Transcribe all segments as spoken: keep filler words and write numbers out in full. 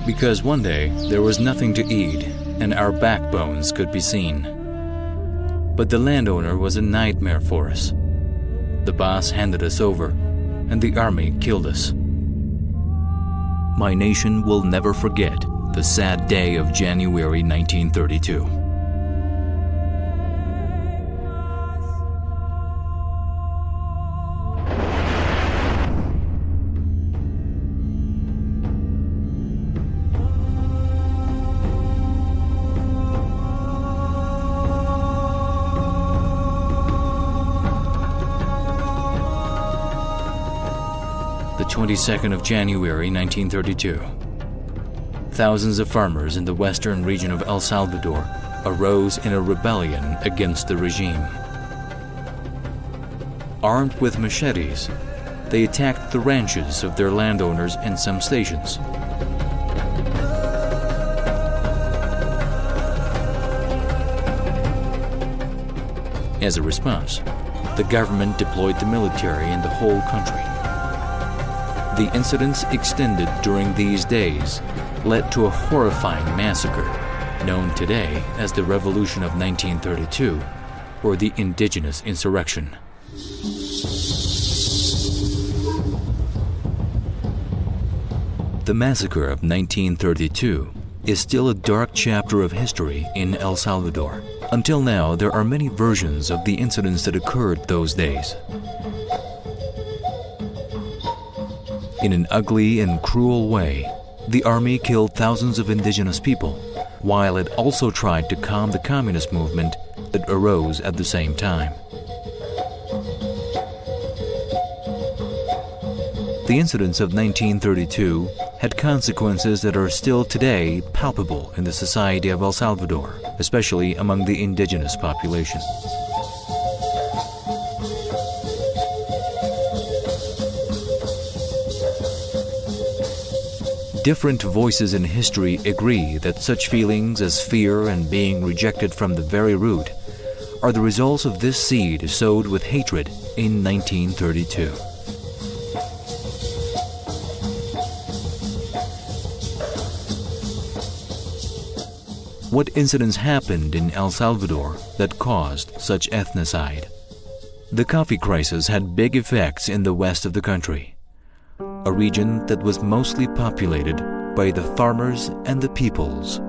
Because one day there was nothing to eat and our backbones could be seen. But the landowner was a nightmare for us. The boss handed us over and the army killed us. My nation will never forget the sad day of January nineteen thirty-two. The twenty-second of January nineteen thirty-two. Thousands of farmers in the western region of El Salvador arose in a rebellion against the regime. Armed with machetes, they attacked the ranches of their landowners and some stations. As a response, the government deployed the military in the whole country. The incidents extended during these days led to a horrifying massacre known today as the Revolution of nineteen thirty-two, or the Indigenous Insurrection. The massacre of nineteen thirty-two is still a dark chapter of history in El Salvador. Until now, there are many versions of the incidents that occurred those days. In an ugly and cruel way, the army killed thousands of indigenous people, while it also tried to calm the communist movement that arose at the same time. The incidents of nineteen thirty-two had consequences that are still today palpable in the society of El Salvador, especially among the indigenous population. Different voices in history agree that such feelings as fear and being rejected from the very root are the results of this seed sowed with hatred in nineteen thirty-two. What incidents happened in El Salvador that caused such ethnocide? The coffee crisis had big effects in the west of the country, a region that was mostly populated by the farmers and the peoples.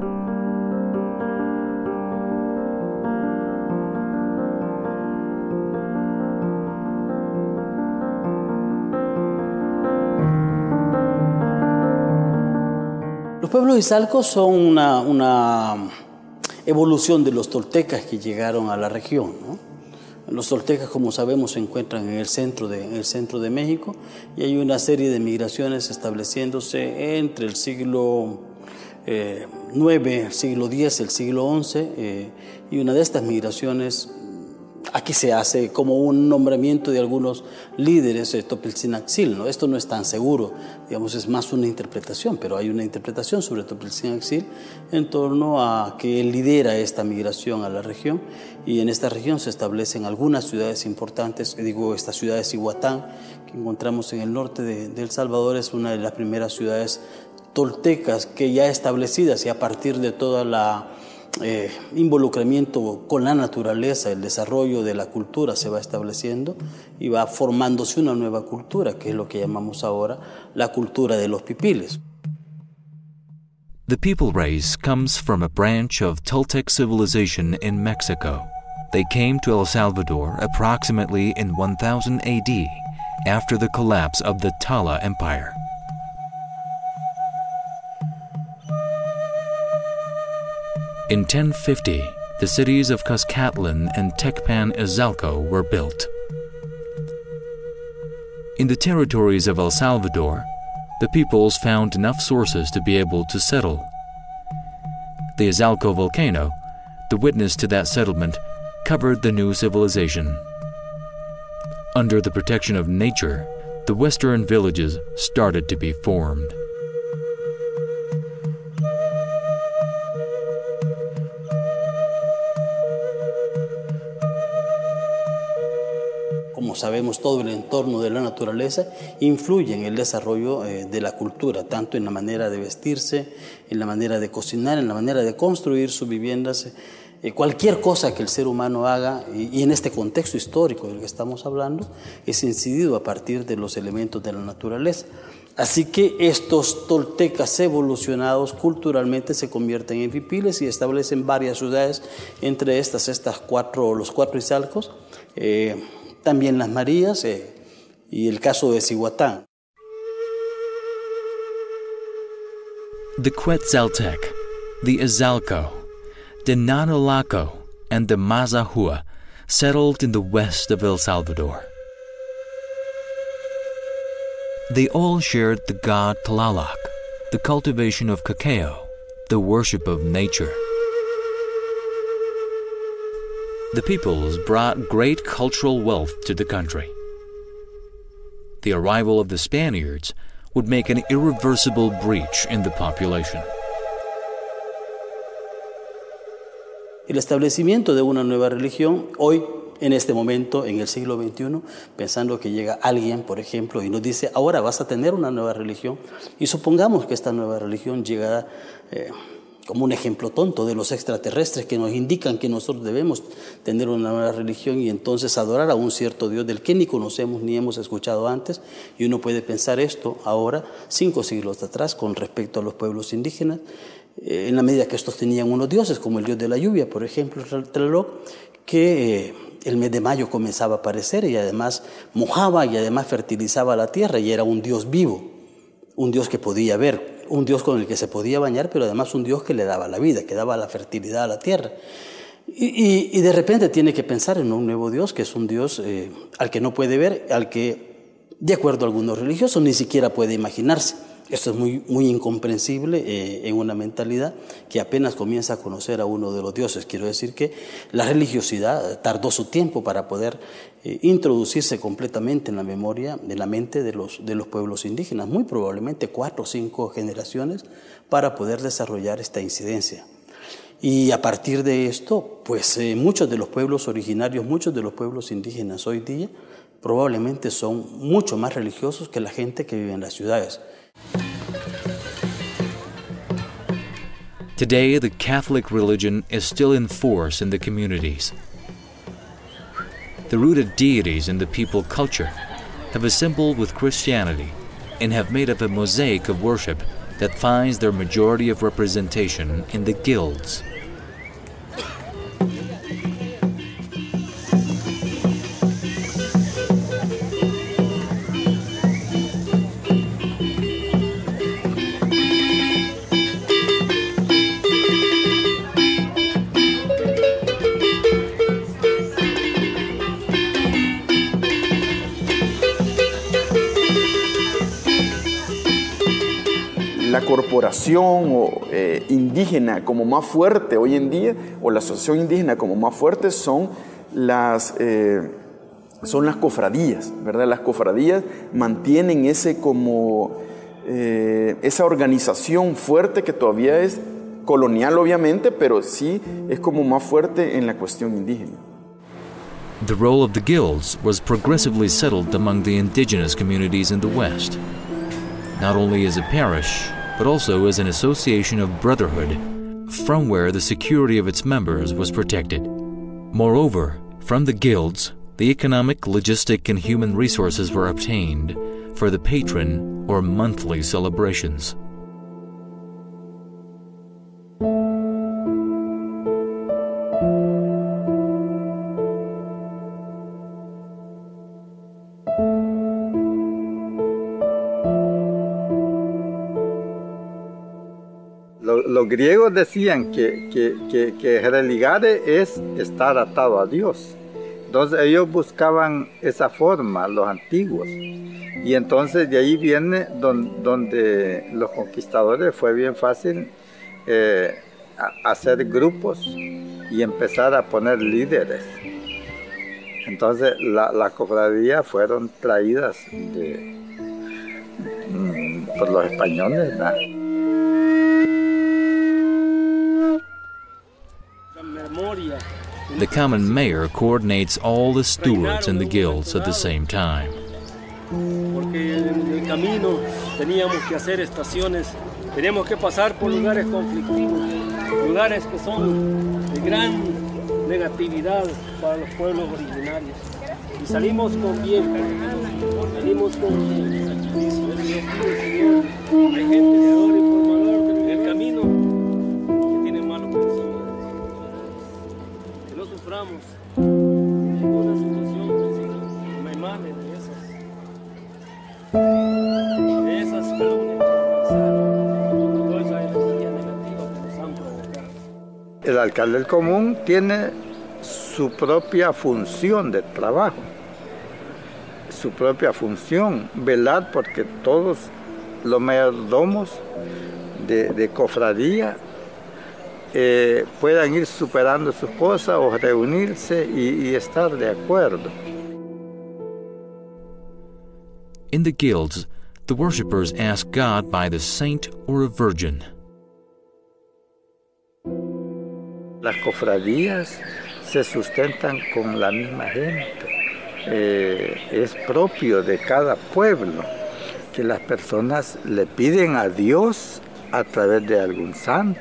Los pueblos izalcos son una, una evolución de los toltecas que llegaron a la región, ¿no? Los toltecas, como sabemos, se encuentran en el centro de, en el centro de México y hay una serie de migraciones estableciéndose entre el siglo eh, nueve, el siglo diez, el siglo once, eh, y una de estas migraciones, aquí se hace como un nombramiento de algunos líderes de Topiltzin-Axil, ¿no? Esto no es tan seguro, digamos, es más una interpretación, pero hay una interpretación sobre Topiltzin-Axil en torno a que él lidera esta migración a la región, y en esta región se establecen algunas ciudades importantes. Digo, esta ciudad de Cihuatán, que encontramos en el norte de, de El Salvador, es una de las primeras ciudades toltecas que ya establecidas, y a partir de toda la Eh, involucramiento con la naturaleza, el desarrollo de la cultura se va estableciendo y va formándose una nueva cultura, que es lo que llamamos ahora la cultura de los pipiles. The people race comes from a branch of Toltec civilization in Mexico. They came to El Salvador approximately in one thousand A D, after the collapse of the Tala Empire. In ten fifty, the cities of Cuscatlan and Tecpan Izalco were built. In the territories of El Salvador, the peoples found enough sources to be able to settle. The Izalco volcano, the witness to that settlement, covered the new civilization. Under the protection of nature, the western villages started to be formed. como sabemos, todo el entorno de la naturaleza influye en el desarrollo eh, de la cultura, tanto en la manera de vestirse, en la manera de cocinar, en la manera de construir sus viviendas. Eh, cualquier cosa que el ser humano haga, y, y en este contexto histórico del que estamos hablando, es incidido a partir de los elementos de la naturaleza. Así que estos toltecas evolucionados culturalmente se convierten en pipiles y establecen varias ciudades, entre estas, estas cuatro, los cuatro Izalcos, eh, también las Marías eh, y el caso de Cihuatán. The Quetzaltec, the Izalco, the Nanolaco, and the Mazahua settled in the west of El Salvador. They all shared the god Tlaloc, the cultivation of cacao, the worship of nature. The peoples brought great cultural wealth to the country. The arrival of the Spaniards would make an irreversible breach in the population. El establecimiento de una nueva religión, hoy, en este momento, en el siglo veintiuno, pensando que llega alguien, por ejemplo, y nos dice, ahora vas a tener una nueva religión, y supongamos que esta nueva religión llega eh, como un ejemplo tonto de los extraterrestres que nos indican que nosotros debemos tener una nueva religión y entonces adorar a un cierto Dios del que ni conocemos ni hemos escuchado antes, y uno puede pensar esto ahora, cinco siglos atrás, con respecto a los pueblos indígenas, eh, en la medida que estos tenían unos dioses, como el dios de la lluvia, por ejemplo, Tlaloc, que eh, el mes de mayo comenzaba a aparecer y además mojaba y además fertilizaba la tierra y era un Dios vivo, un Dios que podía ver, un Dios con el que se podía bañar, pero además un Dios que le daba la vida, que daba la fertilidad a la tierra. Y, y, y de repente tiene que pensar en un nuevo Dios, que es un Dios eh, al que no puede ver, al que, de acuerdo a algunos religiosos, ni siquiera puede imaginarse. Esto es muy, muy incomprensible eh, en una mentalidad que apenas comienza a conocer a uno de los dioses. Quiero decir que la religiosidad tardó su tiempo para poder eh, introducirse completamente en la memoria, en la mente de los, de los pueblos indígenas, muy probablemente cuatro o cinco generaciones para poder desarrollar esta incidencia. Y a partir de esto, pues eh, muchos de los pueblos originarios, muchos de los pueblos indígenas hoy día, probablemente son mucho más religiosos que la gente que vive en las ciudades. Today, the Catholic religion is still in force in the communities. The rooted deities in the people culture have assembled with Christianity and have made up a mosaic of worship that finds their majority of representation in the guilds. La corporación o, eh, indígena como más fuerte hoy en día, o la asociación indígena como más fuerte, son las, eh, son las cofradías, ¿verdad? Las cofradías mantienen ese como, eh, esa organización fuerte que todavía es colonial, obviamente, pero sí es como más fuerte en la cuestión indígena. The role of the guilds was progressively settled among the indigenous communities in the West, not only as a parish, but also as an association of brotherhood, from where the security of its members was protected. Moreover, from the guilds, the economic, logistic, and human resources were obtained for the patron or monthly celebrations. Los griegos decían que, que, que, que religare es estar atado a Dios. Entonces ellos buscaban esa forma, los antiguos. Y entonces de ahí viene don, donde los conquistadores fue bien fácil eh, hacer grupos y empezar a poner líderes. Entonces las la cofradías fueron traídas de, por los españoles, ¿no? Memoria, The common mayor coordinates all the stewards and the guilds at the same time. Porque en el camino teníamos que hacer estaciones, teníamos que pasar por lugares conflictivos, lugares que son de gran negatividad para los pueblos originarios. Y salimos con bien, salimos con bien. Hay gente que ora y formador en el camino que tiene malos pensamientos. Que no suframos ninguna situación, sino me mane de esas, de esas calumnias que toda esa energía negativa que nos han provocado. El alcalde del común tiene su propia función de trabajo, su propia función, velar porque todos los mayordomos de, de cofradía eh, puedan ir superando sus cosas o reunirse y, y estar de acuerdo. In the guilds, the worshippers ask God by the saint or a virgin. Las cofradías se sustentan con la misma gente. Eh, es propio de cada pueblo que las personas le piden a Dios a través de algún santo.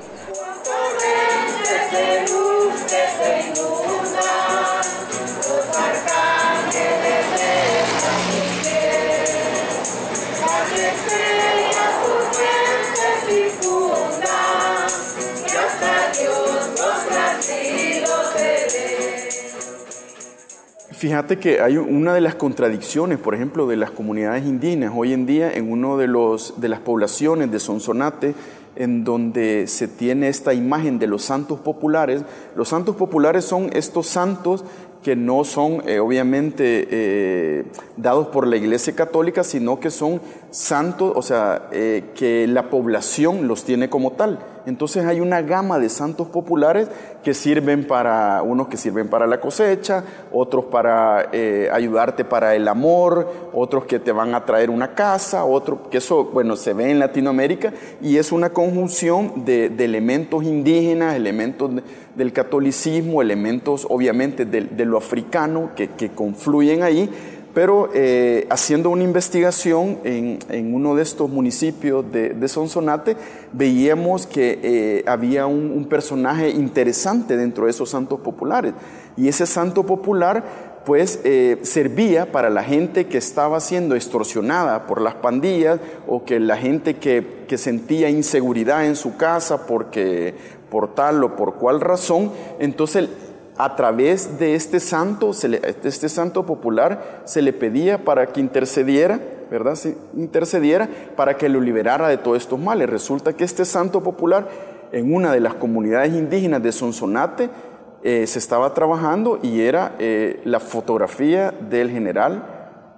Fíjate que hay una de las contradicciones, por ejemplo, de las comunidades indígenas hoy en día en una de, los, de las poblaciones de Sonsonate, en donde se tiene esta imagen de los santos populares. Los santos populares son estos santos que no son eh, obviamente eh, dados por la Iglesia Católica, sino que son santos, o sea, eh, que la población los tiene como tal. Entonces hay una gama de santos populares que sirven para, unos que sirven para la cosecha, otros para eh, ayudarte para el amor, otros que te van a traer una casa, otros que eso, bueno, se ve en Latinoamérica y es una conjunción de, de elementos indígenas, elementos de, del catolicismo, elementos obviamente de, de lo africano que, que confluyen ahí. Pero eh, haciendo una investigación en, en uno de estos municipios de, de Sonsonate, veíamos que eh, había un, un personaje interesante dentro de esos santos populares. Y ese santo popular, pues, eh, servía para la gente que estaba siendo extorsionada por las pandillas o que la gente que, que sentía inseguridad en su casa porque, por tal o por cual razón. Entonces, a través de este santo, se le, este santo popular, se le pedía para que intercediera, ¿verdad? Se intercediera para que lo liberara de todos estos males. Resulta que este santo popular, en una de las comunidades indígenas de Sonsonate, eh, se estaba trabajando y era eh, la fotografía del general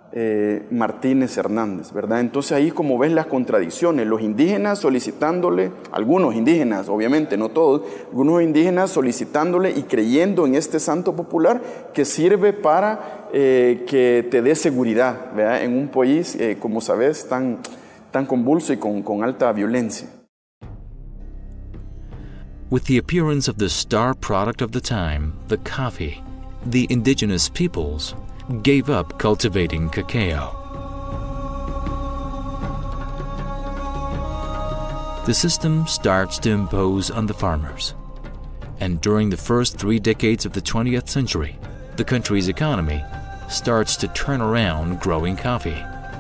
eh, Martínez Hernández, ¿verdad? Entonces ahí, como ves las contradicciones, los indígenas solicitándole, algunos indígenas, obviamente no todos, algunos indígenas solicitándole y creyendo en este santo popular que sirve para eh, que te dé seguridad, ¿verdad? En un país, eh, como sabes, tan, tan convulso y con, con alta violencia. With the appearance of the star product of the time, the coffee, the indigenous peoples gave up cultivating cacao. The system starts to impose on the farmers. And during the first three decades of the twentieth century, the country's economy starts to turn around growing coffee.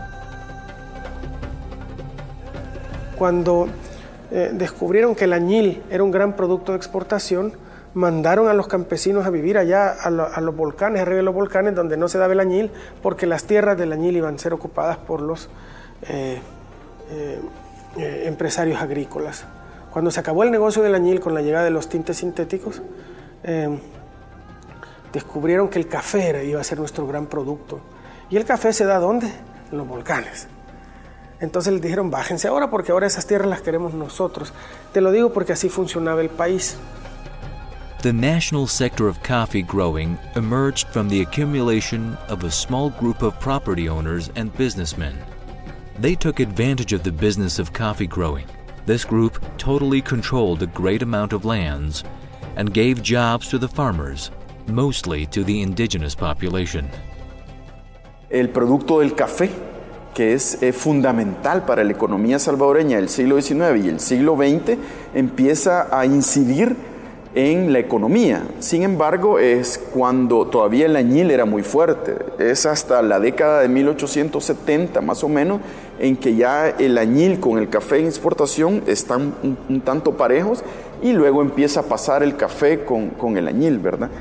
Cuando eh, descubrieron que el añil era un gran producto de exportación, mandaron a los campesinos a vivir allá a, lo, a los volcanes, arriba de los volcanes, donde no se daba el añil, porque las tierras del añil iban a ser ocupadas por los eh, eh, eh, empresarios agrícolas. Cuando se acabó el negocio del añil con la llegada de los tintes sintéticos, eh, descubrieron que el café era, iba a ser nuestro gran producto. ¿Y el café se da dónde? En los volcanes. Entonces les dijeron, bájense ahora porque ahora esas tierras las queremos nosotros. Te lo digo porque así funcionaba el país. The national sector of coffee growing emerged from the accumulation of a small group of property owners and businessmen. They took advantage of the business of coffee growing. This group totally controlled a great amount of lands and gave jobs to the farmers, mostly to the indigenous population. El producto del café, que es eh, fundamental para la economía salvadoreña del siglo diecinueve y el siglo veinte, empieza a incidir en la economía. Sin embargo, es cuando todavía el añil era muy fuerte. Es hasta la década de mil ochocientos setenta, más o menos, en que ya el añil con el café en exportación están un, un tanto parejos, y luego empieza a pasar el café con, con el añil, ¿verdad?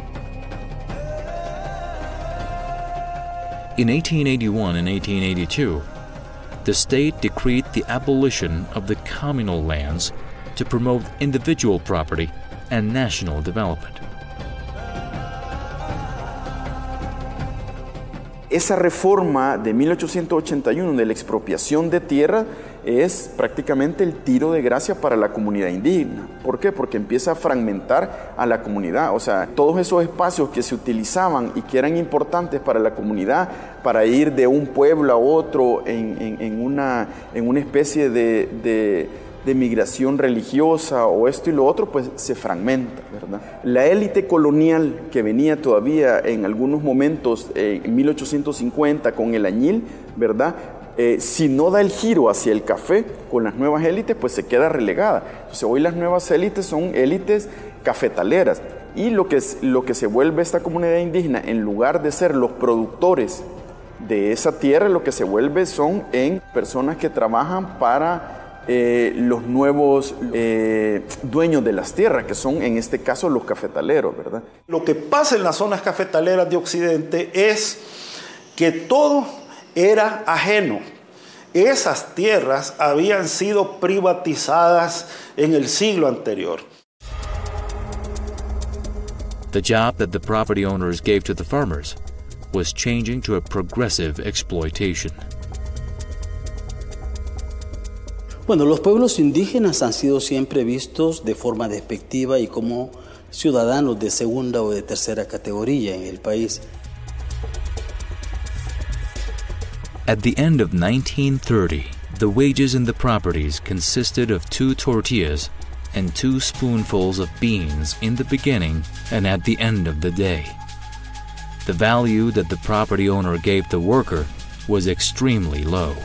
In eighteen eighty-one and eighteen eighty-two, the state decreed the abolition of the communal lands to promote individual property and national development. Esa reforma de mil ochocientos ochenta y uno de la expropiación de tierra es prácticamente el tiro de gracia para la comunidad indígena. ¿Por qué? Porque empieza a fragmentar a la comunidad. O sea, todos esos espacios que se utilizaban y que eran importantes para la comunidad, para ir de un pueblo a otro en, en, en, una, en una especie de, de, de migración religiosa o esto y lo otro, pues se fragmenta, ¿verdad? La élite colonial que venía todavía en algunos momentos eh, en mil ochocientos cincuenta con el añil, ¿verdad? Eh, si no da el giro hacia el café con las nuevas élites, pues se queda relegada. Entonces hoy las nuevas élites son élites cafetaleras, y lo que, es, lo que se vuelve esta comunidad indígena, en lugar de ser los productores de esa tierra, lo que se vuelve son en personas que trabajan para eh, los nuevos eh, dueños de las tierras, que son en este caso los cafetaleros, ¿verdad? Lo que pasa en las zonas cafetaleras de Occidente es que todo era ajeno. Esas tierras habían sido privatizadas en el siglo anterior. The job that the property owners gave to the farmers was changing to a progressive exploitation. Bueno, los pueblos indígenas han sido siempre vistos de forma despectiva y como ciudadanos de segunda o de tercera categoría en el país. At the end of nineteen thirty, the wages in the properties consisted of two tortillas and two spoonfuls of beans in the beginning and at the end of the day. The value that the property owner gave the worker was extremely low.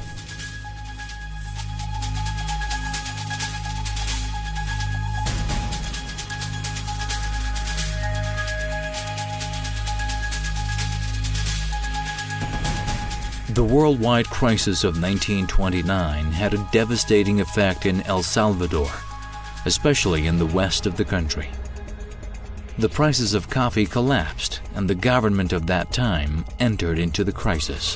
The worldwide crisis of nineteen twenty-nine had a devastating effect in El Salvador, especially in the west of the country. The prices of coffee collapsed, and the government of that time entered into the crisis.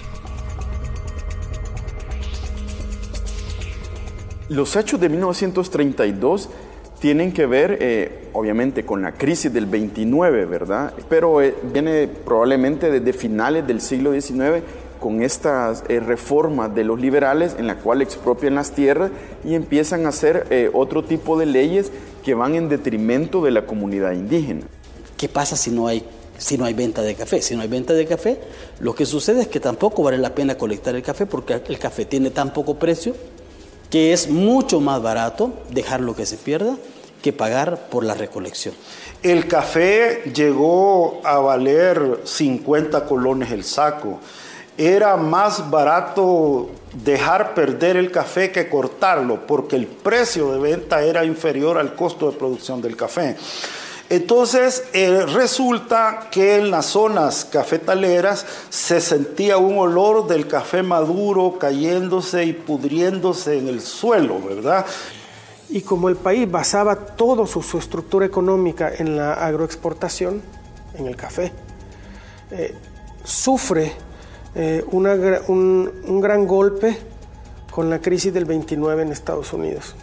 Los hechos de mil novecientos treinta y dos tienen que ver, eh, obviamente, con la crisis del veintinueve, ¿verdad? Pero eh, viene probablemente desde finales del siglo diecinueve, con estas eh, reformas de los liberales en la cual expropian las tierras y empiezan a hacer eh, otro tipo de leyes que van en detrimento de la comunidad indígena. ¿Qué pasa si no hay, si no hay venta de café? Si no hay venta de café, lo que sucede es que tampoco vale la pena colectar el café, porque el café tiene tan poco precio que es mucho más barato dejarlo que se pierda que pagar por la recolección. El café llegó a valer cincuenta colones el saco. Era más barato dejar perder el café que cortarlo, porque el precio de venta era inferior al costo de producción del café. Entonces eh, resulta que en las zonas cafetaleras se sentía un olor del café maduro cayéndose y pudriéndose en el suelo, ¿verdad? Y como el país basaba toda su, su estructura económica en la agroexportación, en el café, eh, sufre eh, una, un, un gran golpe con la crisis del veintinueve en Estados Unidos.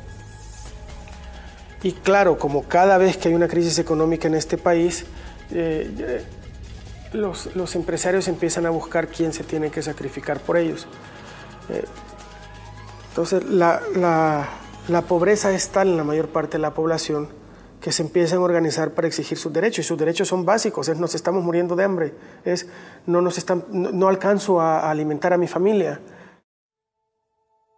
Y claro, como cada vez que hay una crisis económica en este país, eh, los, los empresarios empiezan a buscar quién se tiene que sacrificar por ellos. Eh, entonces, la, la, la pobreza es tal en la mayor parte de la población que se empiezan a organizar para exigir sus derechos, y sus derechos son básicos, es nos estamos muriendo de hambre, es no, nos están, no, no alcanzo a, a alimentar a mi familia.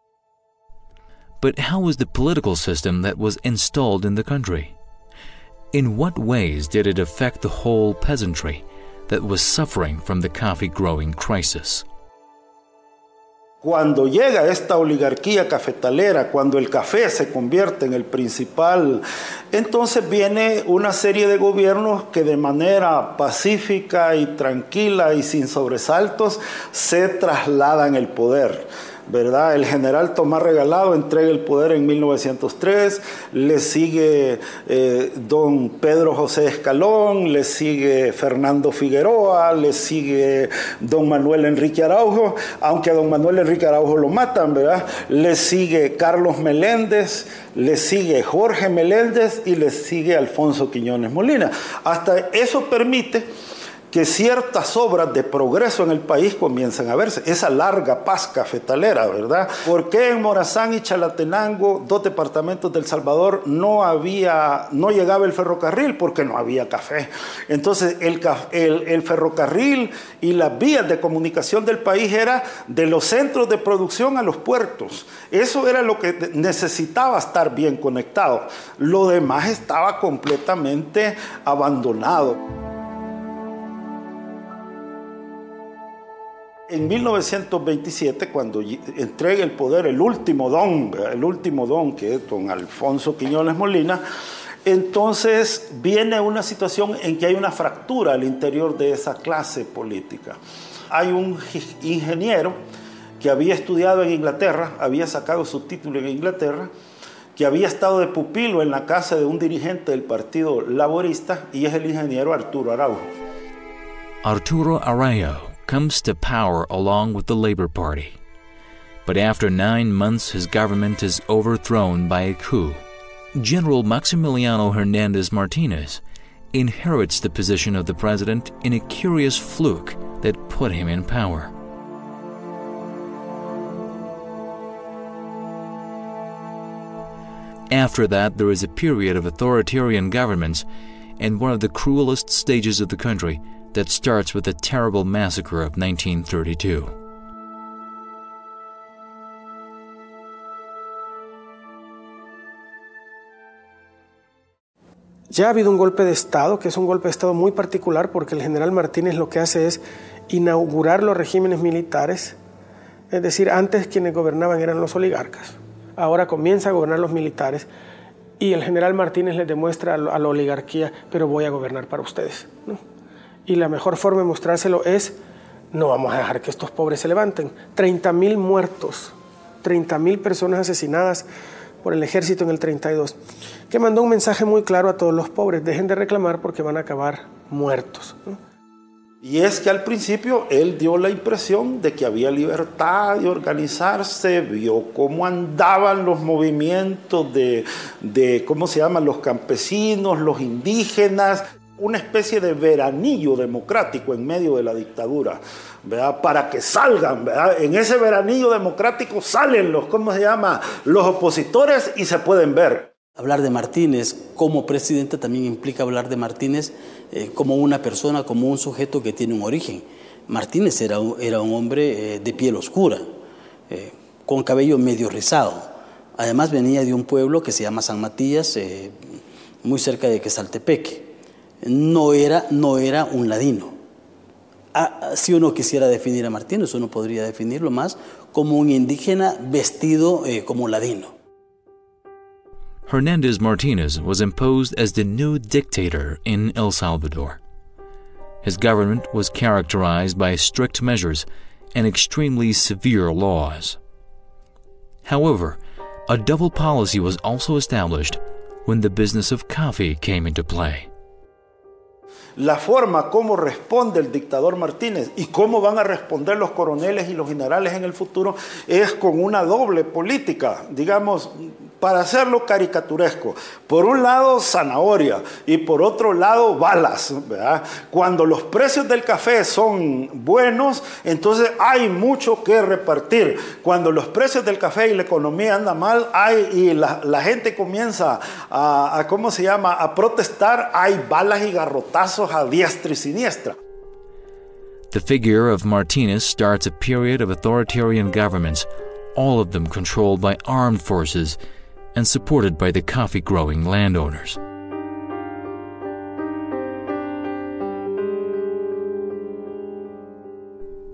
But how was the political system that was installed in the country? In what ways did it affect the whole peasantry that was suffering from the coffee growing crisis? Cuando llega esta oligarquía cafetalera, cuando el café se convierte en el principal, entonces viene una serie de gobiernos que de manera pacífica y tranquila y sin sobresaltos se trasladan el poder, ¿verdad? El general Tomás Regalado entrega el poder en mil novecientos tres, le sigue eh, don Pedro José Escalón, le sigue Fernando Figueroa, le sigue don Manuel Enrique Araujo, aunque a don Manuel Enrique Araujo lo matan, ¿verdad? Le sigue Carlos Meléndez, le sigue Jorge Meléndez y le sigue Alfonso Quiñones Molina. Hasta eso permite que ciertas obras de progreso en el país comiencen a verse. Esa larga paz cafetalera, ¿verdad? ¿Por qué en Morazán y Chalatenango, dos departamentos del Salvador, no había, no llegaba el ferrocarril? Porque no había café. Entonces, el, el, el ferrocarril y las vías de comunicación del país era de los centros de producción a los puertos. Eso era lo que necesitaba estar bien conectado. Lo demás estaba completamente abandonado. En mil novecientos veintisiete, cuando entrega el poder el último don, el último don que es don Alfonso Quiñones Molina, entonces viene una situación en que hay una fractura al interior de esa clase política. Hay un ingeniero que había estudiado en Inglaterra, había sacado su título en Inglaterra, que había estado de pupilo en la casa de un dirigente del Partido Laborista, y es el ingeniero Arturo Araujo. Arturo Araujo comes to power along with the Labor Party. But after nine months, his government is overthrown by a coup. General Maximiliano Hernández Martínez inherits the position of the president in a curious fluke that put him in power. After that, there is a period of authoritarian governments and one of the cruelest stages of the country that starts with the terrible massacre of nineteen thirty-two. Ya ha habido un golpe de Estado, que es un golpe de Estado muy particular, porque el general Martínez lo que hace es inaugurar los regímenes militares. Es decir, antes quienes gobernaban eran los oligarcas. Ahora comienza a gobernar los militares y el general Martínez les demuestra a la oligarquía, pero voy a gobernar para ustedes, ¿no? Y la mejor forma de mostrárselo es, no vamos a dejar que estos pobres se levanten. treinta mil muertos, treinta mil personas asesinadas por el ejército en el treinta y dos, que mandó un mensaje muy claro a todos los pobres: dejen de reclamar porque van a acabar muertos, ¿no? Y es que al principio él dio la impresión de que había libertad de organizarse, vio cómo andaban los movimientos de, de ¿cómo se llaman?, los campesinos, los indígenas, una especie de veranillo democrático en medio de la dictadura, ¿verdad? Para que salgan, ¿verdad? En ese veranillo democrático salen los, ¿cómo se llama?, los opositores y se pueden ver. Hablar de Martínez como presidente también implica hablar de Martínez eh, como una persona, como un sujeto que tiene un origen. Martínez era un, era un hombre eh, de piel oscura, eh, con cabello medio rizado. Además venía de un pueblo que se llama San Matías, eh, muy cerca de Quesaltepeque. No era, no era un ladino. Ah, si uno quisiera definir a Martínez, uno podría definirlo más como un indígena vestido eh, como ladino. Hernández Martínez was imposed as the new dictator in El Salvador. His government was characterized by strict measures and extremely severe laws. However, a double policy was also established when the business of coffee came into play. La forma como responde el dictador Martínez y cómo van a responder los coroneles y los generales en el futuro es con una doble política, digamos, para hacerlo caricaturesco. Por un lado, zanahoria, y por otro lado, balas, ¿verdad? Cuando los precios del café son buenos, entonces hay mucho que repartir. Cuando los precios del café y la economía andan mal, hay, y la, la gente comienza a, a, ¿cómo se llama?, a protestar, hay balas y garrotazos a diestra y siniestra. The figure of Martínez starts a period of authoritarian governments, all of them controlled by armed forces and supported by the coffee-growing landowners.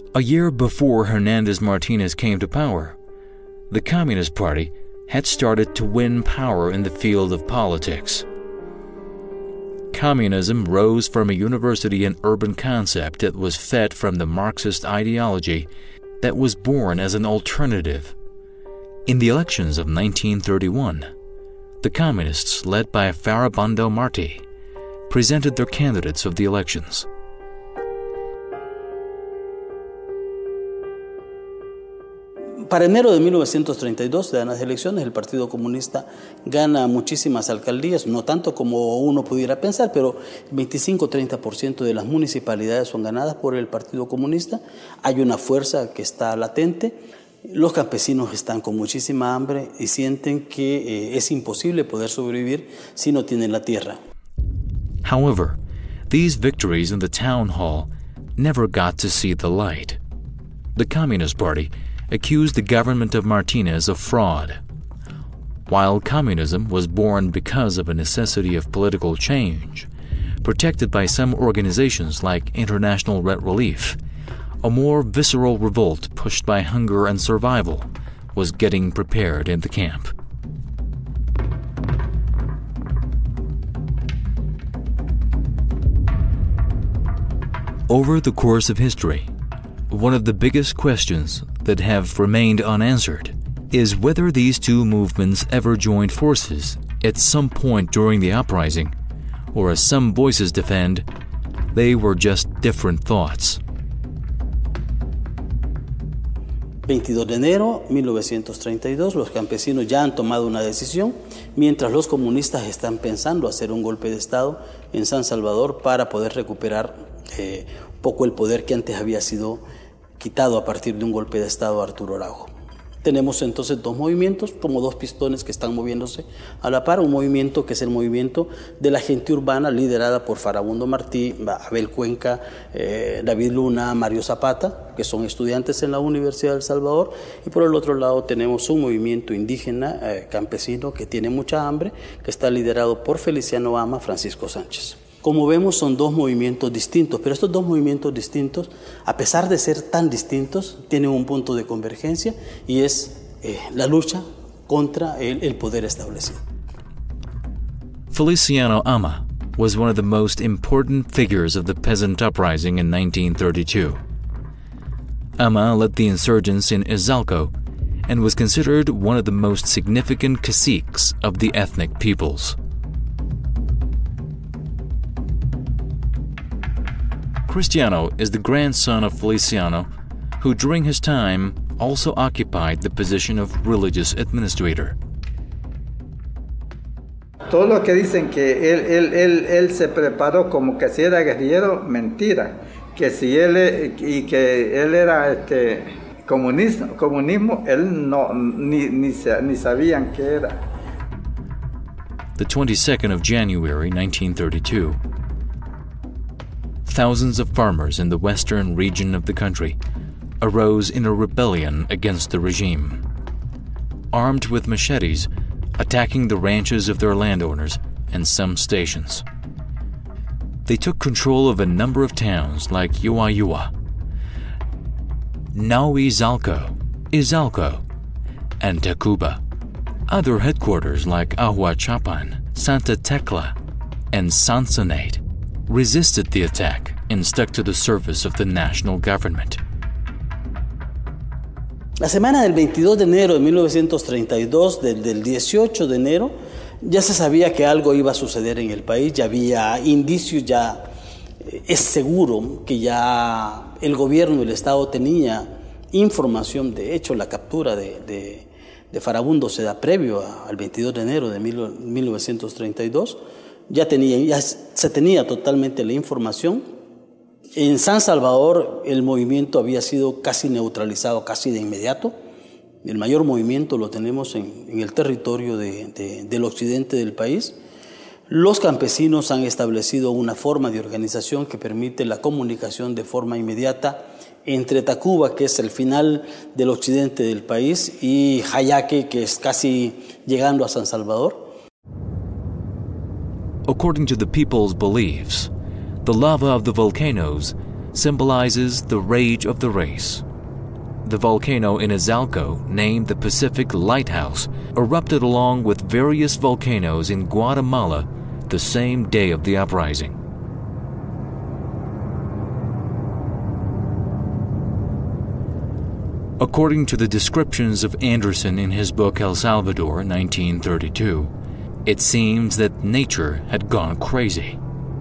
A year before Hernández Martínez came to power, the Communist Party had started to win power in the field of politics. Communism rose from a university and urban concept that was fed from the Marxist ideology that was born as an alternative. In the elections of nineteen thirty-one, the Communists, led by Farabundo Martí, presented their candidates of the elections. Para enero de mil novecientos treinta y dos, se dan las elecciones, el Partido Comunista gana muchísimas alcaldías, no tanto como uno pudiera pensar, pero veinticinco a treinta por ciento de las municipalidades son ganadas por el Partido Comunista. Hay una fuerza que está latente. Los campesinos están con muchísima hambre y sienten que eh, es imposible poder sobrevivir si no tienen la tierra. However, these victories in the town hall never got to see the light. The Communist Party accused the government of Martínez of fraud. While communism was born because of a necessity of political change, protected by some organizations like International Red Relief, a more visceral revolt pushed by hunger and survival was getting prepared in the camp. Over the course of history, one of the biggest questions that have remained unanswered is whether these two movements ever joined forces at some point during the uprising, or as some voices defend, they were just different thoughts. veintidós de enero de mil novecientos treinta y dos, los campesinos ya han tomado una decisión, mientras los comunistas están pensando hacer un golpe de Estado en San Salvador para poder recuperar eh, un poco el poder que antes había sido quitado a partir de un golpe de Estado a Arturo Araujo. Tenemos entonces dos movimientos, como dos pistones que están moviéndose a la par. Un movimiento que es el movimiento de la gente urbana liderada por Farabundo Martí, Abel Cuenca, eh, David Luna, Mario Zapata, que son estudiantes en la Universidad de El Salvador. Y por el otro lado tenemos un movimiento indígena, eh, campesino, que tiene mucha hambre, que está liderado por Feliciano Ama, Francisco Sánchez. Como vemos, son dos movimientos distintos, pero estos dos movimientos distintos, a pesar de ser tan distintos, tienen un punto de convergencia y es eh, la lucha contra el, el poder establecido. Feliciano Ama was one of the most important figures of the peasant uprising in nineteen thirty-two. Ama led the insurgents in Izalco and was considered one of the most significant caciques of the ethnic peoples. Cristiano is the grandson of Feliciano, who during his time also occupied the position of religious administrator. Todo lo que dicen que él, él, él, él se preparó como que si era guerrillero, mentira. Que si él, y que él era este, comunismo, comunismo, él no, ni, ni, ni sabían qué era. The twenty-second of January nineteen thirty-two. Thousands of farmers in the western region of the country arose in a rebellion against the regime. Armed with machetes, attacking the ranches of their landowners and some stations. They took control of a number of towns like Yuayua, Nauizalco, Izalco, and Tacuba. Other headquarters like Ahuachapan, Santa Tecla, and Sonsonate resisted the attack and stuck to the service of the national government. La semana del veintidós de enero de mil novecientos treinta y dos, del, del dieciocho de enero, ya se sabía que algo iba a suceder en el país, ya había indicios, ya eh, es seguro que ya el gobierno, el Estado tenía información. De hecho, la captura de, de, de Farabundo se da previo a, al veintidós de enero de mil novecientos treinta y dos. Ya, tenía, ya se tenía totalmente la información. En San Salvador el movimiento había sido casi neutralizado, casi de inmediato. El mayor movimiento lo tenemos en, en el territorio de, de, del occidente del país. Los campesinos han establecido una forma de organización que permite la comunicación de forma inmediata entre Tacuba, que es el final del occidente del país, y Jayaque, que es casi llegando a San Salvador. According to the people's beliefs, the lava of the volcanoes symbolizes the rage of the race. The volcano in Izalco, named the Pacific Lighthouse, erupted along with various volcanoes in Guatemala the same day of the uprising. According to the descriptions of Anderson in his book El Salvador, nineteen thirty-two, it seems that nature had gone crazy.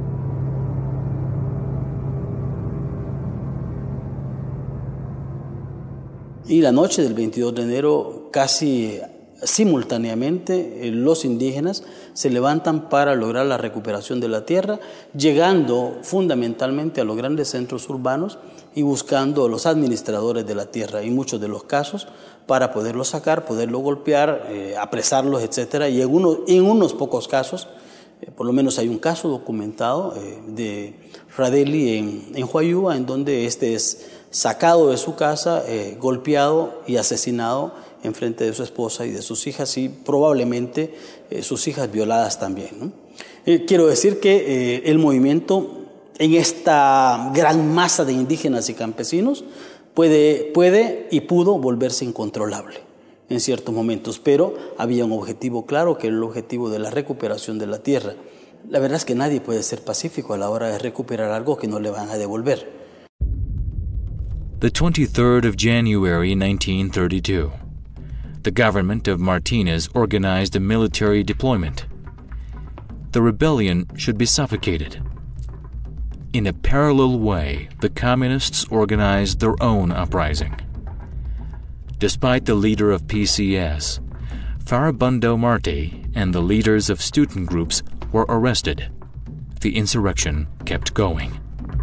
Y la noche del veintidós de enero, casi simultáneamente, eh, los indígenas se levantan para lograr la recuperación de la tierra, llegando fundamentalmente a los grandes centros urbanos y buscando a los administradores de la tierra, en muchos de los casos, para poderlos sacar, poderlos golpear, eh, apresarlos, etcétera. Y en, uno, en unos pocos casos, eh, por lo menos hay un caso documentado eh, de Fradeli en, en Huayúa, en donde este es sacado de su casa, eh, golpeado y asesinado en frente de su esposa y de sus hijas, y probablemente eh, sus hijas violadas también, ¿no? Eh, quiero decir que eh, el movimiento en esta gran masa de indígenas y campesinos puede, puede y pudo volverse incontrolable en ciertos momentos, pero había un objetivo claro, que era el objetivo de la recuperación de la tierra. La verdad es que nadie puede ser pacífico a la hora de recuperar algo que no le van a devolver. The twenty-third of January nineteen thirty-two. The government of Martinez organized a military deployment. The rebellion should be suffocated. In a parallel way, the communists organized their own uprising. Despite the leader of P C S, Farabundo Marte, and the leaders of student groups were arrested, the insurrection kept going.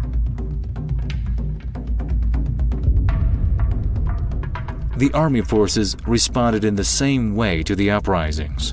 The army forces responded in the same way to the uprisings.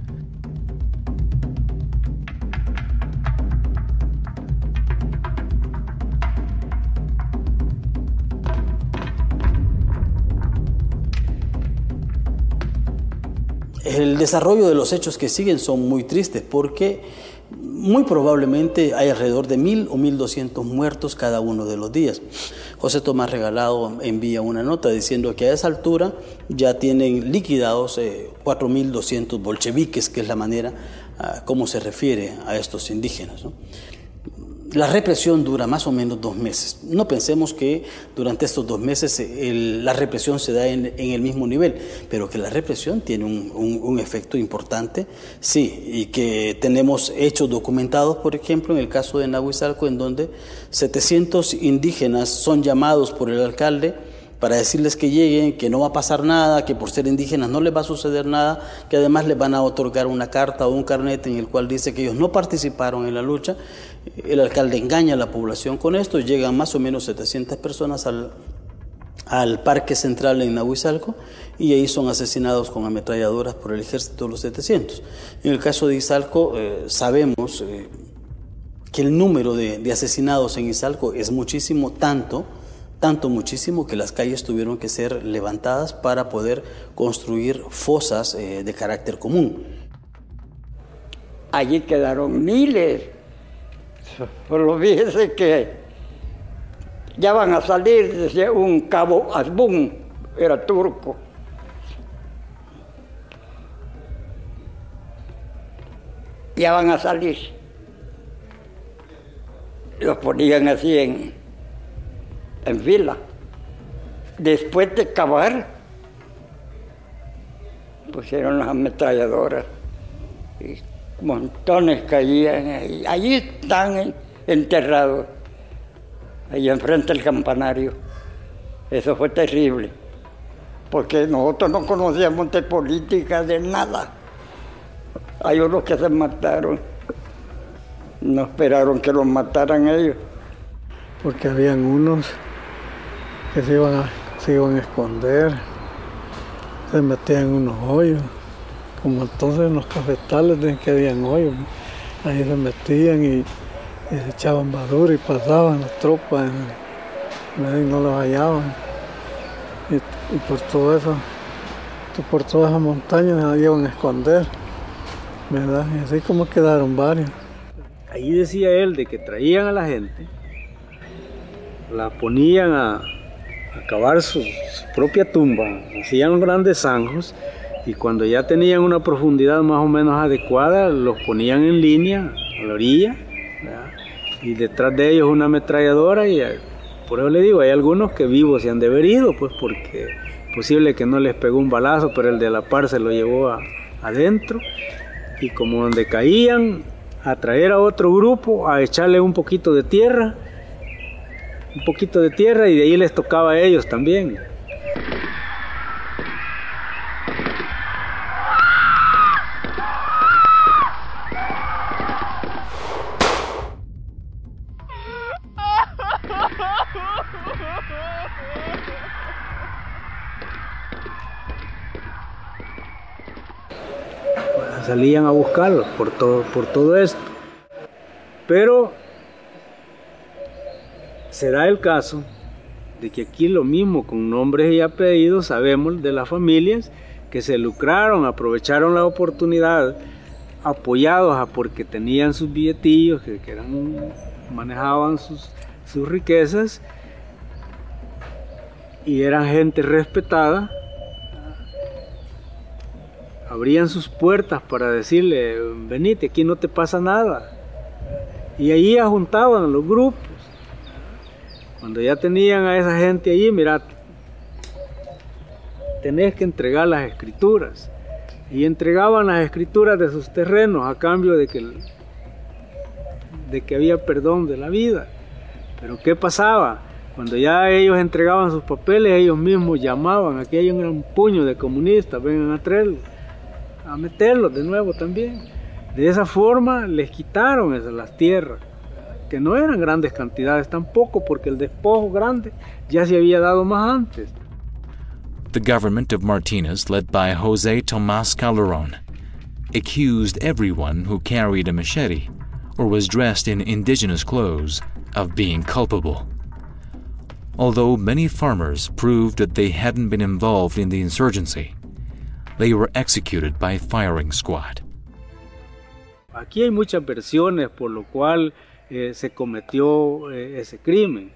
El desarrollo de los hechos que siguen son muy tristes porque muy probablemente hay alrededor de mil o mil doscientos muertos cada uno de los días. José Tomás Regalado envía una nota diciendo que a esa altura ya tienen liquidados eh, cuatro mil doscientos bolcheviques, que es la manera uh, como se refiere a estos indígenas, ¿no? La represión dura más o menos dos meses. No pensemos que durante estos dos meses el, la represión se da en, en el mismo nivel, pero que la represión tiene un, un, un efecto importante, sí, y que tenemos hechos documentados, por ejemplo, en el caso de Nahuizalco, en donde setecientos indígenas son llamados por el alcalde para decirles que lleguen, que no va a pasar nada, que por ser indígenas no les va a suceder nada, que además les van a otorgar una carta o un carnet en el cual dice que ellos no participaron en la lucha. El alcalde engaña a la población con esto, llegan más o menos setecientas personas al, al parque central en Nahuizalco y ahí son asesinados con ametralladoras por el ejército de los setecientos. En el caso de Izalco eh, sabemos eh, que el número de, de asesinados en Izalco es muchísimo, tanto tanto muchísimo que las calles tuvieron que ser levantadas para poder construir fosas eh, de carácter común. Allí quedaron miles, pero fíjese que ya van a salir desde un cabo Azbún, era turco. Ya van a salir. Los ponían así en... en fila. Después de cavar, pusieron las ametralladoras y montones caían ahí. Allí están enterrados, ahí enfrente del campanario. Eso fue terrible, porque nosotros no conocíamos de política, de nada. Hay unos que se mataron, no esperaron que los mataran ellos. Porque habían unos que se iban a, se iban a esconder, se metían en unos hoyos, como entonces en los cafetales de que habían hoyos, ahí se metían y, y se echaban basura y pasaban las tropas y no los hallaban. Y, y por todo eso, por todas esas montañas se iban a esconder, ¿verdad? Y así como quedaron varios. Ahí decía él de que traían a la gente, la ponían a, a cavar su, su propia tumba, hacían grandes zanjos y cuando ya tenían una profundidad más o menos adecuada, los ponían en línea a la orilla, ¿verdad? Y detrás de ellos una ametralladora y por eso le digo, hay algunos que vivos se han de haber ido, pues porque es posible que no les pegó un balazo, pero el de la par se lo llevó a, adentro y como donde caían, a traer a otro grupo, a echarle un poquito de tierra, un poquito de tierra y de ahí les tocaba a ellos también. Salían a buscarlos por todo, por todo esto. Pero se da el caso de que aquí lo mismo, con nombres y apellidos, sabemos de las familias que se lucraron, aprovecharon la oportunidad, apoyados a porque tenían sus billetillos, que, que eran, manejaban sus, sus riquezas, y eran gente respetada. Abrían sus puertas para decirle, venite, aquí no te pasa nada. Y ahí juntaban a los grupos. Cuando ya tenían a esa gente allí, mira, tenés que entregar las escrituras. Y entregaban las escrituras de sus terrenos a cambio de que, de que había perdón de la vida. Pero ¿qué pasaba? Cuando ya ellos entregaban sus papeles, ellos mismos llamaban, aquí hay un gran puño de comunistas, vengan a traerlos, a meterlos de nuevo también. De esa forma les quitaron esas, las tierras, que no eran grandes cantidades tampoco, porque el despojo grande ya se había dado más antes. The government of Martinez, led by José Tomás Calderón, accused everyone who carried a machete or was dressed in indigenous clothes of being culpable. Although many farmers proved that they hadn't been involved in the insurgency, they were executed by firing squad. Aquí hay muchas versiones por lo cual eh, se cometió eh, ese crimen,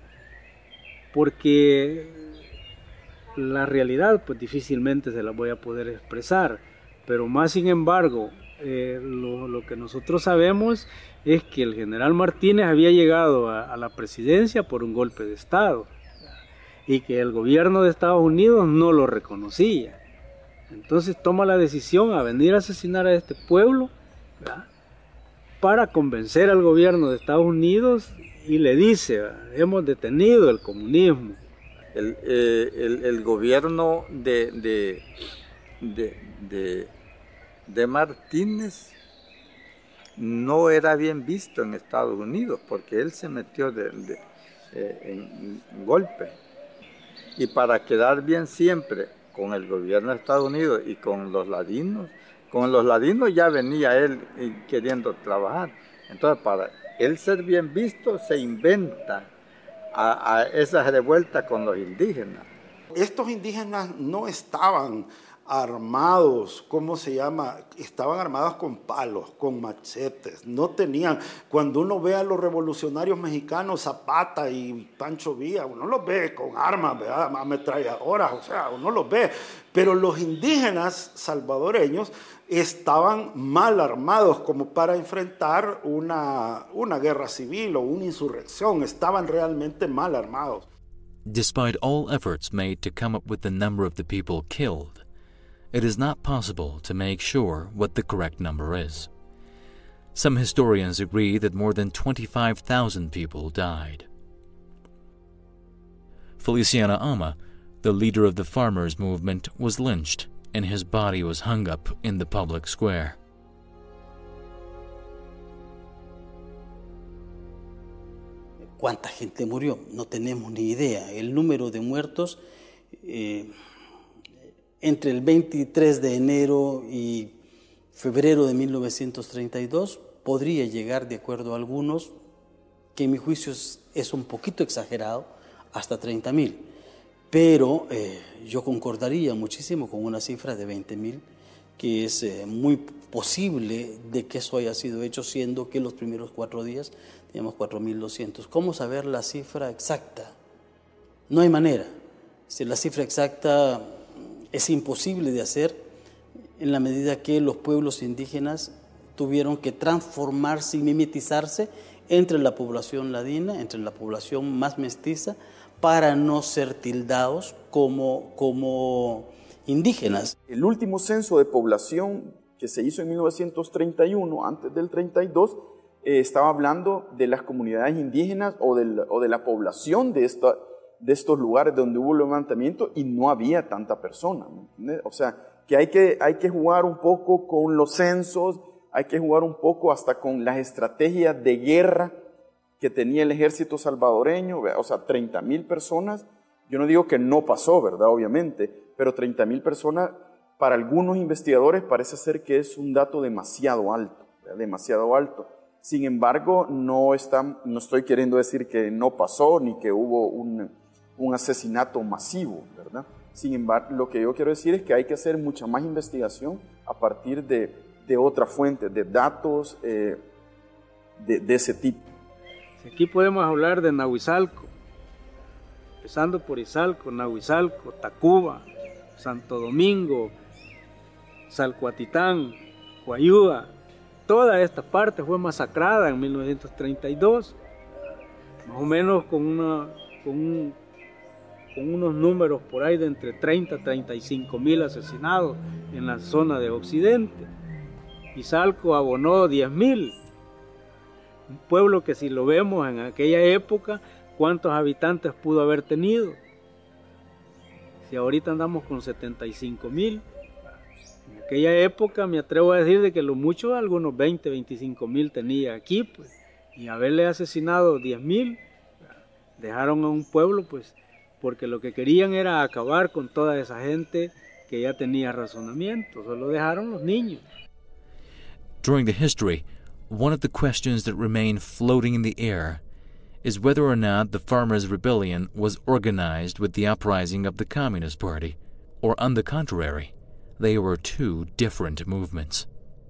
porque la realidad pues difícilmente se la voy a poder expresar, pero más sin embargo eh, lo, lo que nosotros sabemos es que el general Martínez había llegado a, a la presidencia por un golpe de Estado y que el gobierno de Estados Unidos no lo reconocía. Entonces toma la decisión a venir a asesinar a este pueblo, ¿verdad?, para convencer al gobierno de Estados Unidos y le dice, hemos detenido el comunismo. El, eh, el, el gobierno de, de, de, de, de Martínez no era bien visto en Estados Unidos porque él se metió de, de, eh, en, en golpe. Y para quedar bien siempre con el gobierno de Estados Unidos y con los ladinos, con los ladinos ya venía él queriendo trabajar. Entonces, para él ser bien visto, se inventa a, a esa revuelta con los indígenas. Estos indígenas no estaban armados, ¿cómo se llama? Estaban armados con palos, con machetes, no tenían, cuando uno ve a los revolucionarios mexicanos, Zapata y Pancho Villa, uno los ve con armas, ¿verdad?, ametralladoras, o sea, uno los ve, pero los indígenas salvadoreños estaban mal armados como para enfrentar una, una guerra civil o una insurrección, estaban realmente mal armados. Despite all efforts made to come up with the number of the people killed, it is not possible to make sure what the correct number is. Some historians agree that more than twenty-five thousand people died. Feliciano Ama, the leader of the farmers' movement, was lynched and his body was hung up in the public square. ¿Cuánta gente murió? No tenemos ni idea. El número de muertos eh, entre el veintitrés de enero y febrero de mil novecientos treinta y dos podría llegar, de acuerdo a algunos, que en mi juicio es, es un poquito exagerado, hasta treinta mil. Pero eh, yo concordaría muchísimo con una cifra de veinte mil, que es eh, muy posible de que eso haya sido hecho, siendo que los primeros cuatro días teníamos cuatro mil doscientos. ¿Cómo saber la cifra exacta? No hay manera. Si la cifra exacta es imposible de hacer en la medida que los pueblos indígenas tuvieron que transformarse y mimetizarse entre la población ladina, entre la población más mestiza, para no ser tildados como, como indígenas. El último censo de población que se hizo en mil novecientos treinta y uno, antes del treinta y dos, eh, estaba hablando de las comunidades indígenas o, del, o de la población de, esta, de estos lugares donde hubo levantamiento y no había tanta persona, ¿me entiendes? O sea, que hay, que hay que jugar un poco con los censos, hay que jugar un poco hasta con las estrategias de guerra que tenía el ejército salvadoreño, o sea, treinta mil personas. Yo no digo que no pasó, ¿verdad? Obviamente, pero treinta mil personas para algunos investigadores parece ser que es un dato demasiado alto, ¿verdad? Demasiado alto. Sin embargo, no, está, no estoy queriendo decir que no pasó ni que hubo un, un asesinato masivo, ¿verdad? Sin embargo, lo que yo quiero decir es que hay que hacer mucha más investigación a partir de, de otras fuentes, de datos eh, de, de ese tipo. Aquí podemos hablar de Nahuizalco, empezando por Izalco, Nahuizalco, Tacuba, Santo Domingo, Salcuatitán, Huayúa. Toda esta parte fue masacrada en mil novecientos treinta y dos, más o menos con, una, con, un, con unos números por ahí de entre treinta a treinta y cinco mil asesinados en la zona de Occidente. Izalco abonó diez mil. Un pueblo que, si lo vemos en aquella época, ¿cuántos habitantes pudo haber tenido? Si ahorita andamos con setenta y cinco mil, en aquella época me atrevo a decir de que lo mucho algunos veinte, veinticinco mil tenía aquí, pues, y haberle asesinado diez mil, dejaron a un pueblo, pues, porque lo que querían era acabar con toda esa gente que ya tenía razonamiento, solo dejaron los niños. During the history, one of the questions that remain floating in the air is whether or not the Farmers' Rebellion was organized with the uprising of the Communist Party, or on the contrary, they were two different movements.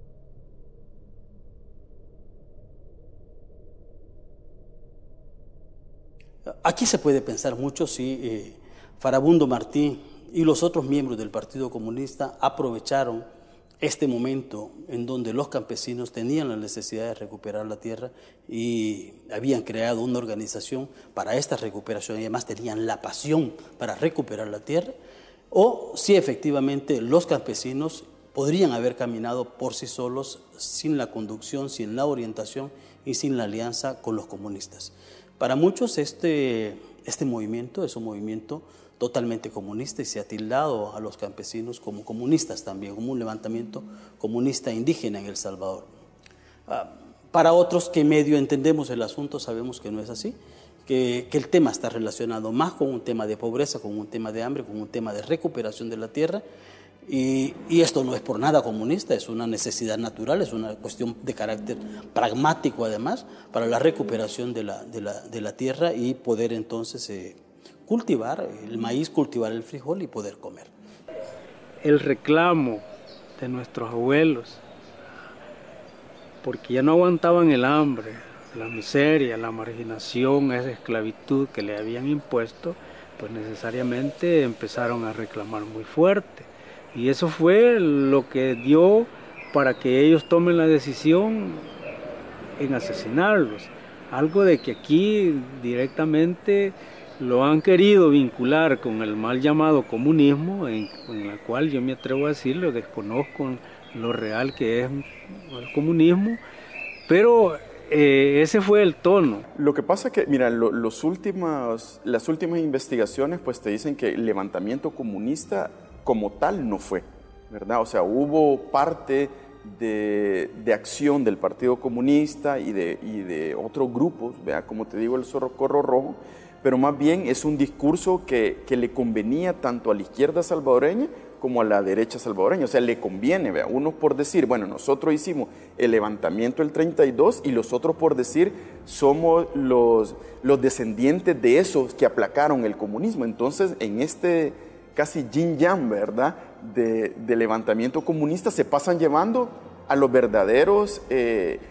Aquí se puede pensar mucho si eh, Farabundo Martí y los otros miembros del Partido Comunista aprovecharon este momento en donde los campesinos tenían la necesidad de recuperar la tierra y habían creado una organización para esta recuperación y además tenían la pasión para recuperar la tierra, o si efectivamente los campesinos podrían haber caminado por sí solos sin la conducción, sin la orientación y sin la alianza con los comunistas. Para muchos este, este movimiento es un movimiento totalmente comunista y se ha tildado a los campesinos como comunistas también, como un levantamiento comunista indígena en El Salvador. Ah, para otros que medio entendemos el asunto sabemos que no es así, que, que el tema está relacionado más con un tema de pobreza, con un tema de hambre, con un tema de recuperación de la tierra, y, y esto no es por nada comunista, es una necesidad natural, es una cuestión de carácter pragmático además, para la recuperación de la, de la, de la tierra y poder entonces eh, cultivar el maíz, cultivar el frijol y poder comer. El reclamo de nuestros abuelos, porque ya no aguantaban el hambre, la miseria, la marginación, esa esclavitud que le habían impuesto, pues necesariamente empezaron a reclamar muy fuerte. Y eso fue lo que dio para que ellos tomen la decisión en asesinarlos. Algo de que aquí directamente lo han querido vincular con el mal llamado comunismo, en, en la cual yo me atrevo a decirlo, desconozco lo real que es el comunismo, pero eh, ese fue el tono. Lo que pasa es que, mira, lo, los últimos, las últimas investigaciones pues te dicen que el levantamiento comunista como tal no fue, ¿verdad? O sea, hubo parte de, de acción del Partido Comunista y de, y de otros grupos, ¿verdad? Como te digo, el Socorro Rojo, pero más bien es un discurso que, que le convenía tanto a la izquierda salvadoreña como a la derecha salvadoreña. O sea, le conviene, ¿verdad? Unos por decir, bueno, nosotros hicimos el levantamiento del treinta y dos y los otros por decir, somos los, los descendientes de esos que aplacaron el comunismo. Entonces, en este casi yin-yang, ¿verdad?, de, de levantamiento comunista, se pasan llevando a los verdaderos, eh,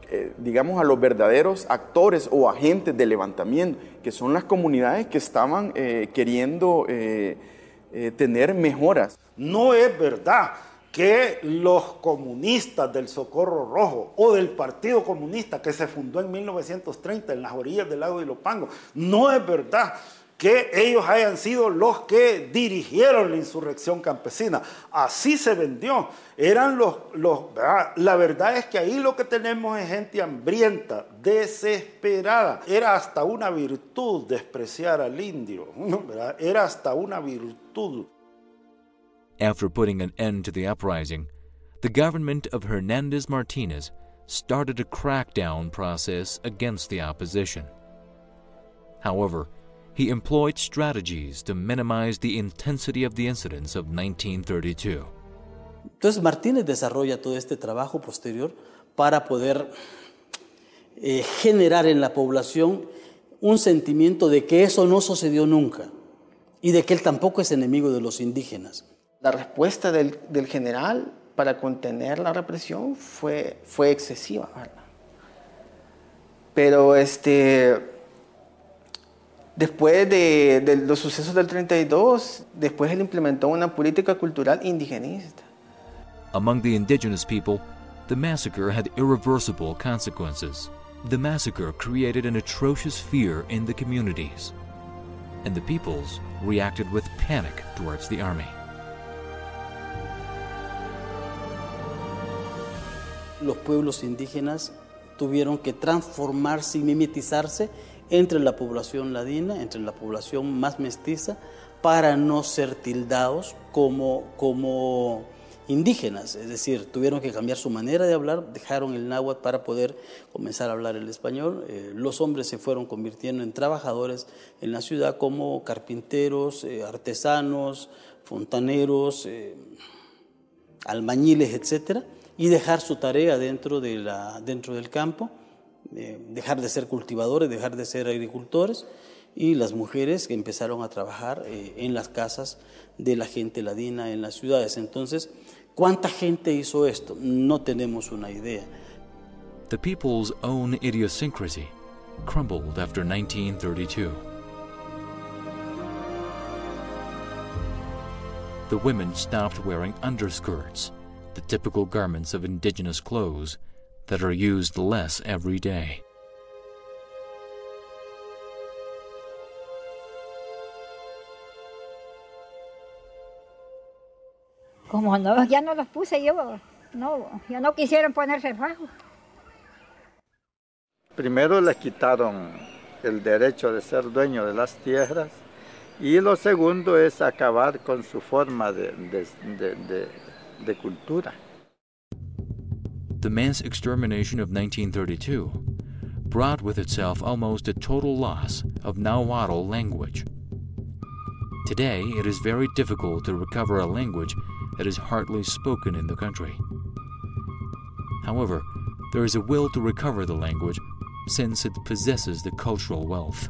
eh, digamos, a los verdaderos actores o agentes del levantamiento, que son las comunidades que estaban eh, queriendo eh, eh, tener mejoras. No es verdad que los comunistas del Socorro Rojo o del Partido Comunista que se fundó en mil novecientos treinta en las orillas del lago de Ilopango, no es verdad que ellos hayan sido los que dirigieron la insurrección campesina. Así se vendió. Eran los, los, ¿verdad? La verdad es que ahí lo que tenemos es gente hambrienta, desesperada. Era hasta una virtud despreciar al indio, ¿verdad? Era hasta una virtud. After putting an end to the uprising, the government of Hernández Martínez started a crackdown process against the opposition. However, he employed strategies to minimize the intensity of the incidents of nineteen thirty-two. Entonces Martínez desarrolla todo este trabajo posterior para poder eh, generar en la población un sentimiento de que eso no sucedió nunca y de que él tampoco es enemigo de los indígenas. La respuesta del, del general para contener la represión fue, fue excesiva, ¿verdad? Pero este... Después de, de los sucesos del treinta y dos, después él implementó una política cultural indigenista. Among the indigenous people, the massacre had irreversible consequences. The massacre created an atrocious fear in the communities, and the peoples reacted with panic towards the army. Los pueblos indígenas tuvieron que transformarse y mimetizarse entre la población ladina, entre la población más mestiza, para no ser tildados como, como indígenas. Es decir, tuvieron que cambiar su manera de hablar, dejaron el náhuatl para poder comenzar a hablar el español. Eh, los hombres se fueron convirtiendo en trabajadores en la ciudad como carpinteros, eh, artesanos, fontaneros, eh, albañiles, etcétera, y dejar su tarea dentro, de la, dentro del campo. Eh, dejar de ser cultivadores, dejar de ser agricultores, y las mujeres que empezaron a trabajar eh, en las casas de la gente ladina en las ciudades. Entonces, ¿cuánta gente hizo esto? No tenemos una idea. The people's own idiosyncrasy crumbled after nineteen thirty-two. The women stopped wearing underskirts, the typical garments of indigenous clothes that are used less every day. Como no, ya no los puse yo, no, ya no quisieron ponerse fajo. Primero les quitaron el derecho de ser dueño de las tierras, y lo segundo es acabar con su forma de, de, de, de, de cultura. The mass extermination of nineteen thirty-two brought with itself almost a total loss of Nahuatl language. Today, it is very difficult to recover a language that is hardly spoken in the country. However, there is a will to recover the language since it possesses the cultural wealth.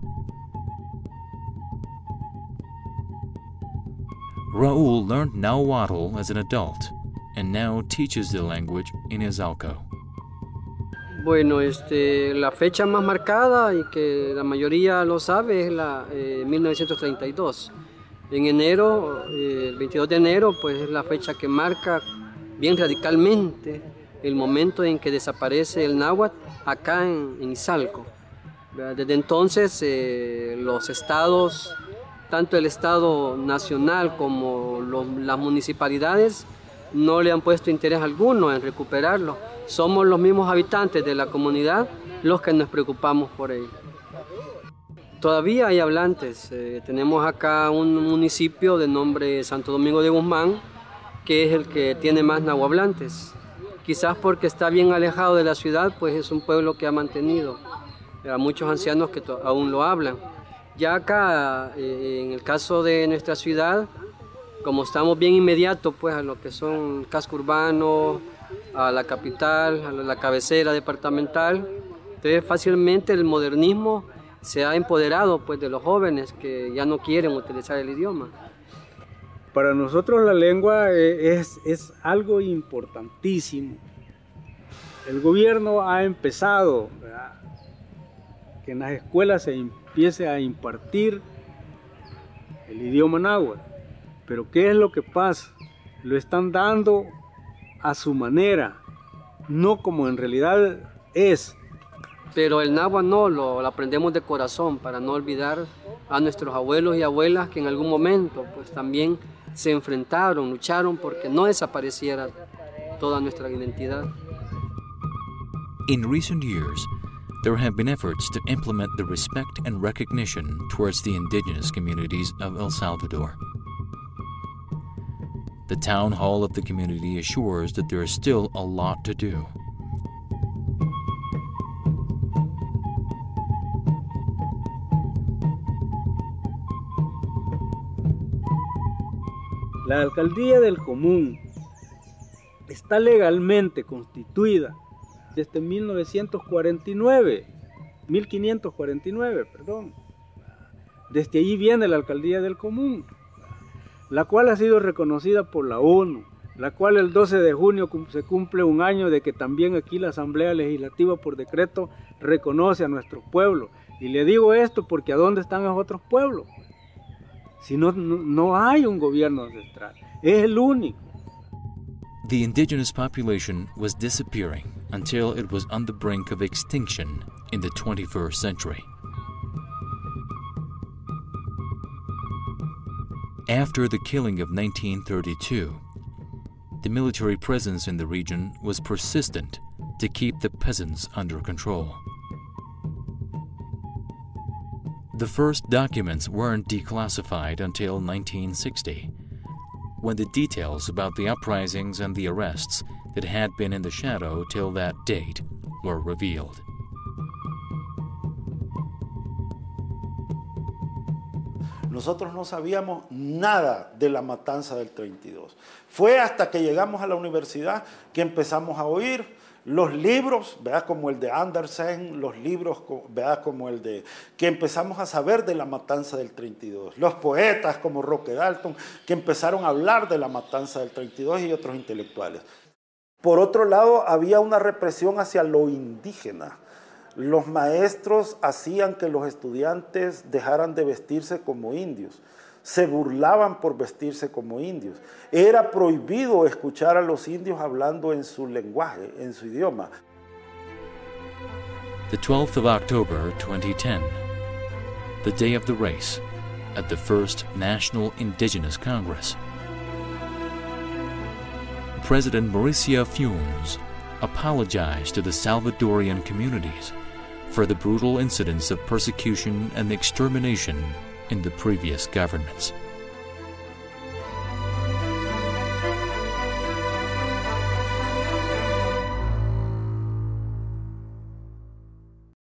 Raúl learned Nahuatl as an adult and now teaches the language in Izalco. Bueno, este, la fecha más marcada y que la mayoría lo sabe es la eh, mil novecientos treinta y dos. En enero, eh, el veintidós de enero, pues es la fecha que marca bien radicalmente el momento en que desaparece el náhuatl acá en, en Izalco. Desde entonces, eh, los estados, tanto el Estado nacional como los, las municipalidades, no le han puesto interés alguno en recuperarlo. Somos los mismos habitantes de la comunidad los que nos preocupamos por ello. Todavía hay hablantes. Eh, tenemos acá un municipio de nombre Santo Domingo de Guzmán, que es el que tiene más nahuablantes. Quizás porque está bien alejado de la ciudad, pues es un pueblo que ha mantenido a muchos ancianos que aún lo hablan. Ya acá, eh, en el caso de nuestra ciudad, como estamos bien inmediatos pues, a lo que son casco urbano, a la capital, a la cabecera departamental, entonces fácilmente el modernismo se ha empoderado pues, de los jóvenes que ya no quieren utilizar el idioma. Para nosotros la lengua es, es algo importantísimo, el gobierno ha empezado, ¿verdad?, que en las escuelas se empiece a impartir el idioma náhuatl. Pero ¿qué es lo que pasa? Lo están dando a su manera, no como en realidad es. Pero el náhuatl no, lo, lo aprendemos de corazón para no olvidar a nuestros abuelos y abuelas que en algún momento pues también se enfrentaron, lucharon porque no desapareciera toda nuestra identidad. In recent years, there have been efforts to implement the respect and recognition towards the indigenous communities of El Salvador. The town hall of the community assures that there is still a lot to do. La alcaldía del Común está legalmente constituida desde mil novecientos cuarenta y nueve, mil quinientos cuarenta y nueve, perdón. Desde allí viene la alcaldía del Común, la cual ha sido reconocida por la ONU, la cual el doce de junio se cumple un año de que también aquí la Asamblea Legislativa por decreto reconoce a nuestro pueblo. Y le digo esto porque ¿a dónde están los otros pueblos? Si no, no, no hay un gobierno ancestral, es el único. The indigenous population was disappearing until it was on the brink of extinction in the twenty-first century. After the killing of nineteen thirty-two, the military presence in the region was persistent to keep the peasants under control. The first documents weren't declassified until nineteen sixty, when the details about the uprisings and the arrests that had been in the shadow till that date were revealed. Nosotros no sabíamos nada de la matanza del treinta y dos. Fue hasta que llegamos a la universidad que empezamos a oír los libros, ¿verdad?, como el de Andersen, los libros, ¿verdad?, como el de, que empezamos a saber de la matanza del treinta y dos. Los poetas como Roque Dalton, que empezaron a hablar de la matanza del treinta y dos, y otros intelectuales. Por otro lado, había una represión hacia lo indígena. Los maestros hacían que los estudiantes dejaran de vestirse como indios. Se burlaban por vestirse como indios. Era prohibido escuchar a los indios hablando en su lenguaje, en su idioma. The twelfth of October twenty ten, the day of the race at the first National Indigenous Congress. President Mauricio Funes apologized to the Salvadorian communities for the brutal incidents of persecution and extermination in the previous governments.